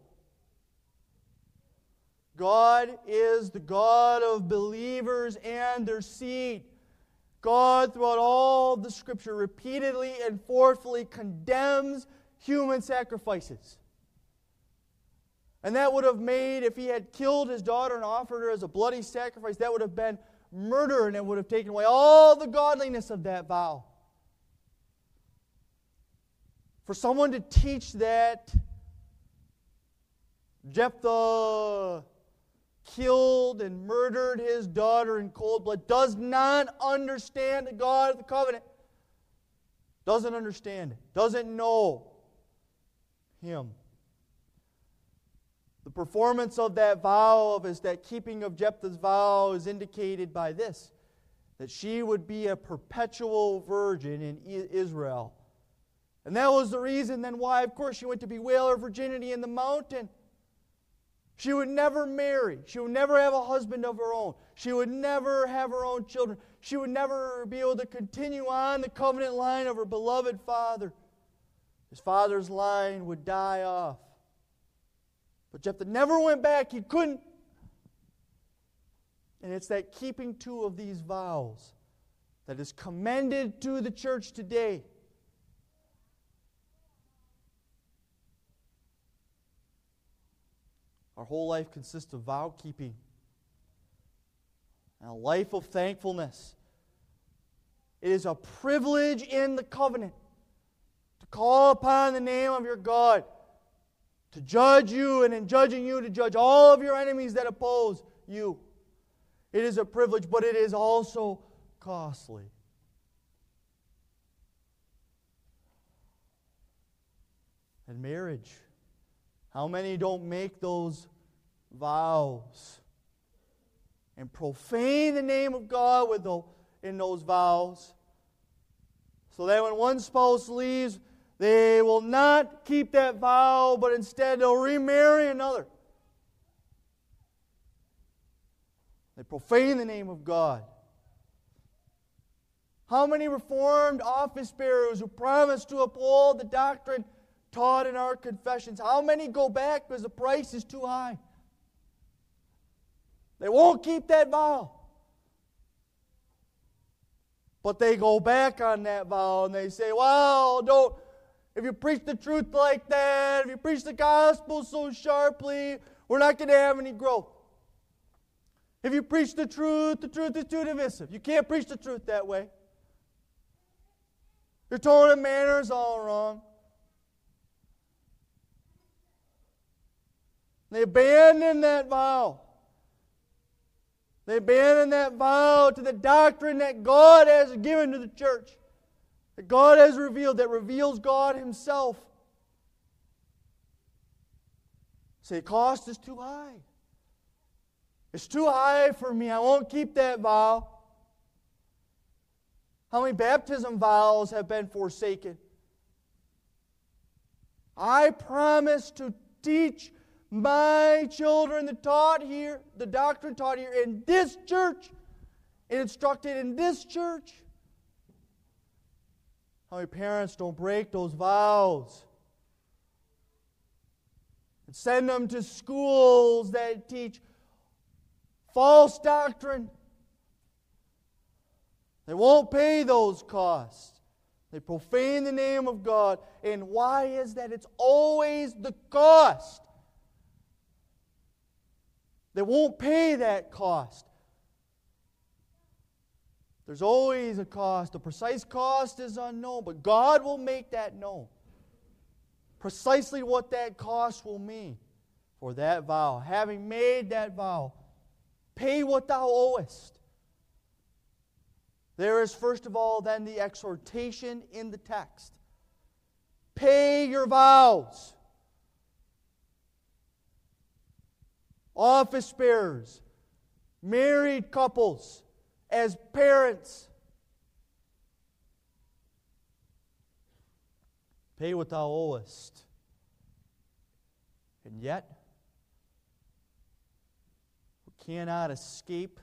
[SPEAKER 1] God is the God of believers and their seed. God, throughout all the Scripture, repeatedly and forcefully condemns human sacrifices. And that would have made, if he had killed his daughter and offered her as a bloody sacrifice, that would have been murder, and it would have taken away all the godliness of that vow. For someone to teach that Jephthah killed and murdered his daughter in cold blood does not understand the God of the covenant. Doesn't understand it. Doesn't know Him. The performance of that vow, of his, that keeping of Jephthah's vow, is indicated by this, that she would be a perpetual virgin in Israel. And that was the reason then why, of course, she went to bewail her virginity in the mountain. She would never marry. She would never have a husband of her own. She would never have her own children. She would never be able to continue on the covenant line of her beloved father. His father's line would die off. But Jephthah never went back. He couldn't. And it's that keeping two of these vows that is commended to the church today. Our whole life consists of vow keeping and a life of thankfulness. It is a privilege in the covenant to call upon the name of your God, to judge you, and in judging you, to judge all of your enemies that oppose you. It is a privilege, but it is also costly. And marriage. How many don't make those vows and profane the name of God with the, in those vows, so that when one spouse leaves, they will not keep that vow, but instead they'll remarry another. They profane the name of God. How many Reformed office bearers who promise to uphold the doctrine taught in our confessions, how many go back because the price is too high? They won't keep that vow. But they go back on that vow and they say, well, don't, if you preach the truth like that, if you preach the gospel so sharply, we're not going to have any growth. If you preach the truth, the truth is too divisive. You can't preach the truth that way. Your tone and manner is all wrong. They abandon that vow. They abandon that vow to the doctrine that God has given to the church, that God has revealed, that reveals God Himself. Say, the cost is too high. It's too high for me. I won't keep that vow. How many baptism vows have been forsaken? I promise to teach my children the taught here, the doctrine taught here in this church, and instructed in this church. How many parents don't break those vows and send them to schools that teach false doctrine? They won't pay those costs. They profane the name of God. And why is that? It's always the cost. They won't pay that cost. There's always a cost. The precise cost is unknown, but God will make that known. Precisely what that cost will mean for that vow. Having made that vow, pay what thou owest. There is first of all then the exhortation in the text. Pay your vows. Office bearers, married couples, as parents. Pay what thou owest. And yet, we cannot escape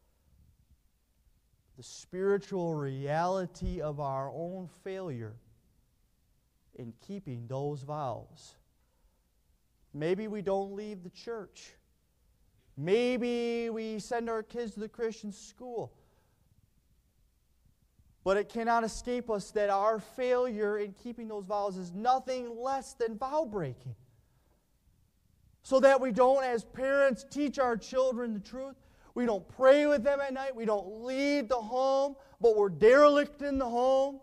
[SPEAKER 1] the spiritual reality of our own failure in keeping those vows. Maybe we don't leave the church. Maybe we send our kids to the Christian school. But it cannot escape us that our failure in keeping those vows is nothing less than vow breaking. So that we don't, as parents, teach our children the truth. We don't pray with them at night. We don't lead the home, but we're derelict in the home.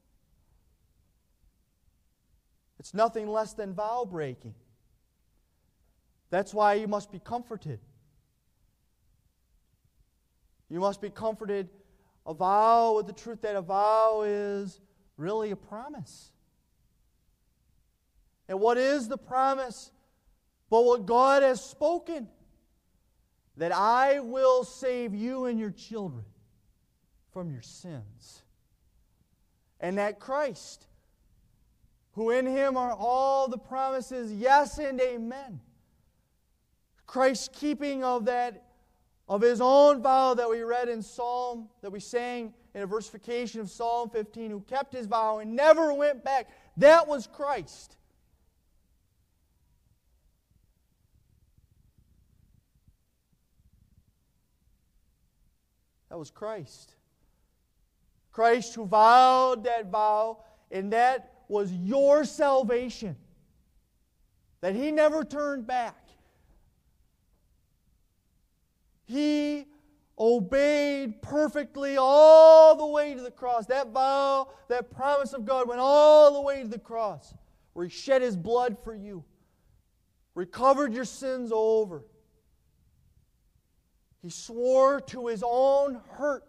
[SPEAKER 1] It's nothing less than vow breaking. That's why you must be comforted. You must be comforted. A vow with the truth that a vow is really a promise. And what is the promise? But what God has spoken. That I will save you and your children from your sins. And that Christ, who in Him are all the promises, yes and amen. Christ's keeping of that, of His own vow that we read in Psalm, that we sang in a versification of Psalm fifteen, who kept His vow and never went back. That was Christ. That was Christ. Christ who vowed that vow, and that was your salvation. That He never turned back. He obeyed perfectly all the way to the cross. That vow, that promise of God went all the way to the cross, where He shed His blood for you, where He covered your sins over. He swore to His own hurt.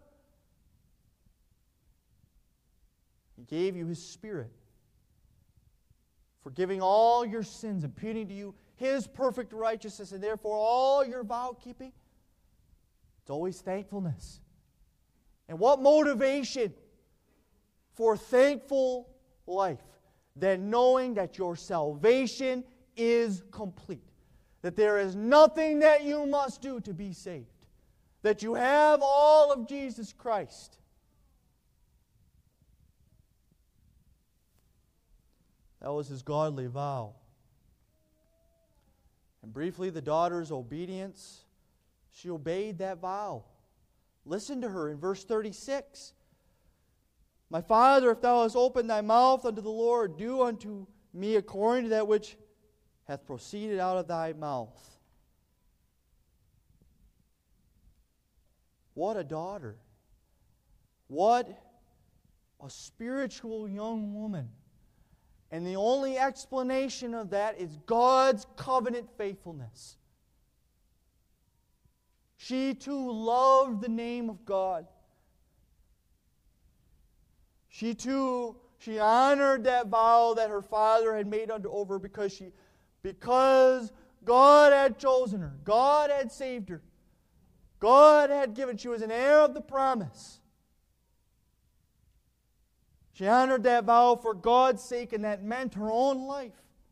[SPEAKER 1] He gave you His Spirit, forgiving all your sins, imputing to you His perfect righteousness, and therefore all your vow keeping. It's always thankfulness. And what motivation for thankful life than knowing that your salvation is complete. That there is nothing that you must do to be saved. That you have all of Jesus Christ. That was His godly vow. And briefly, the daughter's obedience. She obeyed that vow. Listen to her in verse thirty-six. My father, if thou hast opened thy mouth unto the Lord, do unto me according to that which hath proceeded out of thy mouth. What a daughter. What a spiritual young woman. And the only explanation of that is God's covenant faithfulness. She too loved the name of God. She too, she honored that vow that her father had made unto over because she, because God had chosen her. God had saved her. God had given, she was an heir of the promise. She honored that vow for God's sake, and that meant her own life.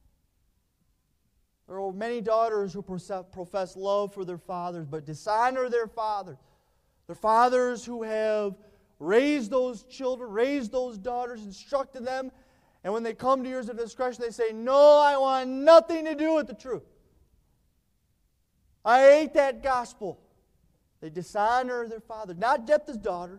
[SPEAKER 1] There are many daughters who profess love for their fathers, but dishonor their fathers. Their fathers who have raised those children, raised those daughters, instructed them, and when they come to years of discretion, they say, no, I want nothing to do with the truth. I hate that gospel. They dishonor their father. Not Jephthah's daughter.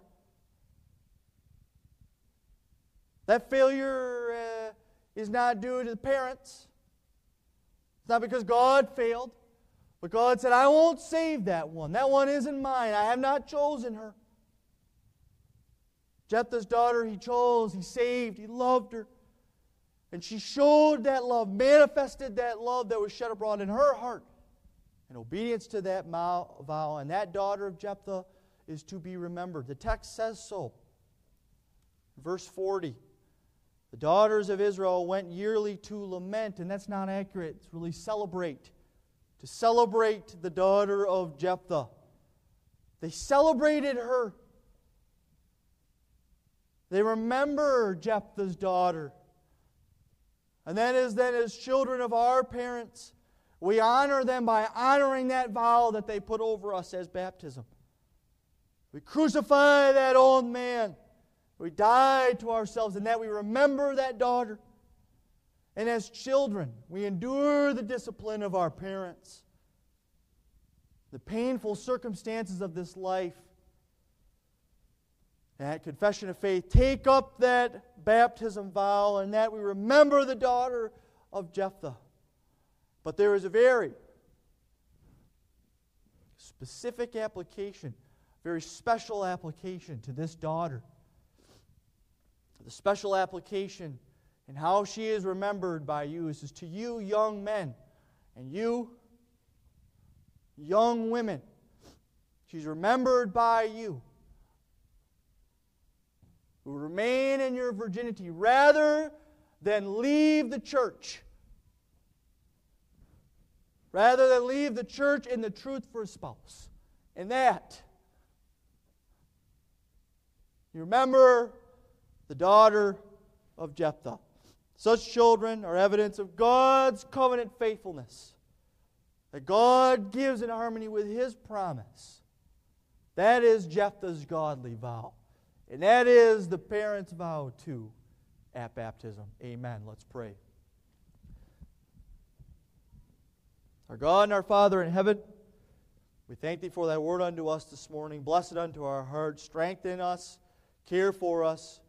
[SPEAKER 1] That failure uh, is not due to the parents. It's not because God failed. But God said, I won't save that one. That one isn't mine. I have not chosen her. Jephthah's daughter He chose, He saved, He loved her. And she showed that love, manifested that love that was shed abroad in her heart in obedience to that vow. And that daughter of Jephthah is to be remembered. The text says so. Verse forty. The daughters of Israel went yearly to lament, and that's not accurate. It's really celebrate. To celebrate the daughter of Jephthah. They celebrated her They remember Jephthah's daughter. And that is then as children of our parents, we honor them by honoring that vow that they put over us as baptism. We crucify that old man. We die to ourselves, and that we remember that daughter. And as children, we endure the discipline of our parents, the painful circumstances of this life. At confession of faith, take up that baptism vow, and that we remember the daughter of Jephthah. But there is a very specific application, very special application to this daughter. The special application and how she is remembered by you is to you young men and you young women. She's remembered by you who remain in your virginity rather than leave the church. Rather than leave the church in the truth for a spouse. And that, you remember the daughter of Jephthah. Such children are evidence of God's covenant faithfulness, that God gives in harmony with His promise. That is Jephthah's godly vow. And that is the parent's vow too at baptism. Amen. Let's pray. Our God and our Father in heaven, we thank Thee for Thy word unto us this morning. Bless it unto our hearts. Strengthen us. Care for us.